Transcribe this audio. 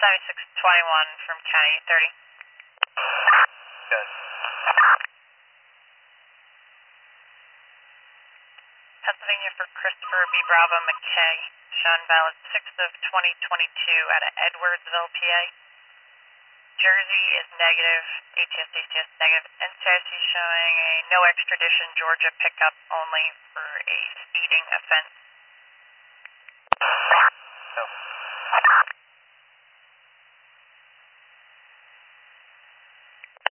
7621 from County 30. Good. Pennsylvania for Christopher B. Bravo McKay, shown valid 6th of 2022 out of Edwardsville, PA. Jersey is negative, ATS-DCS negative, NCIC showing a no extradition Georgia pickup only for a speeding offense.